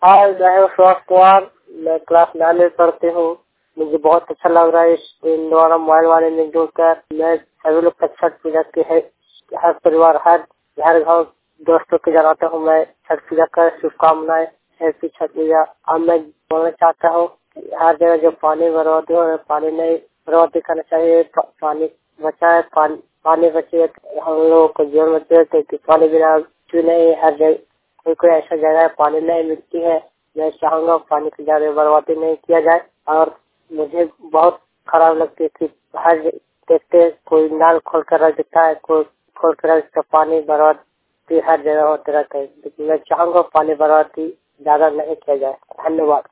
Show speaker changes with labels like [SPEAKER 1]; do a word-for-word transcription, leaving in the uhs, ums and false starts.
[SPEAKER 1] हाँ, मैं हूँ सुभाष कुमार। मैं क्लास नाइन में पढ़ती हूँ। मुझे बहुत अच्छा लग रहा है इस इन द्वारा मोबाइल वाले ने जुड़कर। मैं सभी लोग का छठ पूजा के है, हर परिवार हर हर गाँव दोस्तों को जनाता हूँ। मैं छठ पूजा का शुभकामनाएं। हैप्पी छठ पूजा। अब मैं बोलना चाहता हूँ कि हर जगह जो पानी बर्बादी हो, पानी नहीं बर्बादी करना चाहिए। पा, पानी बचाए, पानी पानी बचे, हम लोगों को जीवन बचे। क्योंकि पानी बिना कुछ नहीं। हर जगह कोई कोई ऐसा जगह है पानी नहीं मिलती है। मैं चाहूंगा पानी की ज्यादा बर्बादी नहीं किया जाए। और मुझे बहुत खराब लगती है कि हर देखते कोई नल खोल कर रख देता है, कोई खोल कर रख देता, पानी बर्बादी हर जगह होते रहता है। लेकिन मैं चाहूंगा पानी बर्बादी ज्यादा नहीं किया जाए। धन्यवाद।